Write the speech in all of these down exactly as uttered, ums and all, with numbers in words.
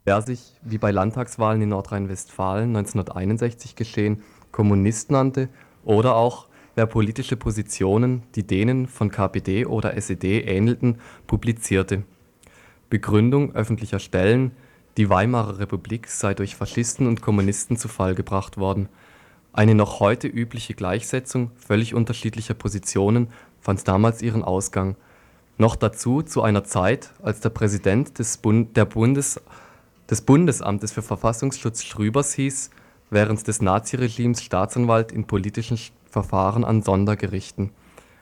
der sich, wie bei Landtagswahlen in Nordrhein-Westfalen neunzehnhunderteinundsechzig geschehen, Kommunist nannte, oder auch wer politische Positionen, die denen von K P D oder S E D ähnelten, publizierte. Begründung öffentlicher Stellen: Die Weimarer Republik sei durch Faschisten und Kommunisten zu Fall gebracht worden. Eine noch heute übliche Gleichsetzung völlig unterschiedlicher Positionen fand damals ihren Ausgang. Noch dazu zu einer Zeit, als der Präsident des, Bund der Bundes des Bundesamtes für Verfassungsschutz Schrübers hieß, während des Naziregimes Staatsanwalt in politischen Verfahren an Sondergerichten.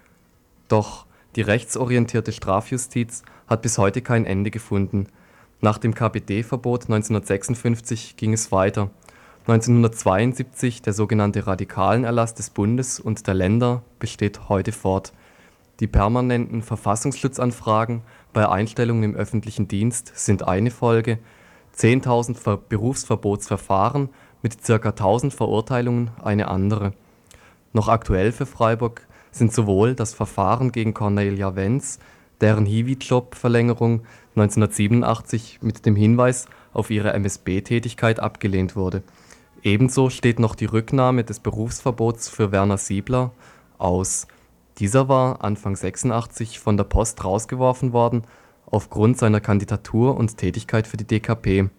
Doch die rechtsorientierte Strafjustiz hat bis heute kein Ende gefunden. Nach dem K P D-Verbot neunzehnhundertsechsundfünfzig ging es weiter. neunzehnhundertzweiundsiebzig der sogenannte Radikalenerlass des Bundes und der Länder besteht heute fort. Die permanenten Verfassungsschutzanfragen bei Einstellungen im öffentlichen Dienst sind eine Folge, zehntausend Ver Berufsverbotsverfahren mit ca. tausend Verurteilungen eine andere. Noch aktuell für Freiburg sind sowohl das Verfahren gegen Cornelia Wenz, deren Hiwi-Job-Verlängerung neunzehnhundertsiebenundachtzig mit dem Hinweis auf ihre M S B-Tätigkeit abgelehnt wurde. Ebenso steht noch die Rücknahme des Berufsverbots für Werner Siebler aus. Dieser war Anfang sechsundachtzig von der Post rausgeworfen worden, aufgrund seiner Kandidatur und Tätigkeit für die D K P.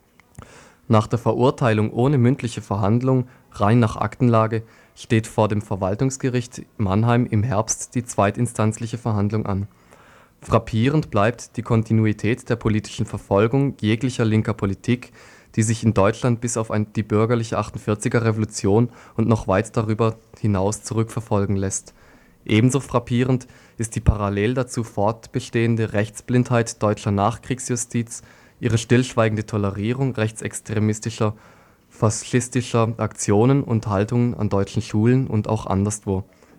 Nach der Verurteilung ohne mündliche Verhandlung, rein nach Aktenlage, steht vor dem Verwaltungsgericht Mannheim im Herbst die zweitinstanzliche Verhandlung an. Frappierend bleibt die Kontinuität der politischen Verfolgung jeglicher linker Politik, die sich in Deutschland bis auf die bürgerliche achtundvierziger Revolution und noch weit darüber hinaus zurückverfolgen lässt. Ebenso frappierend ist die parallel dazu fortbestehende Rechtsblindheit deutscher Nachkriegsjustiz, ihre stillschweigende Tolerierung rechtsextremistischer, faschistischer Aktionen und Haltungen an deutschen Schulen und auch anderswo.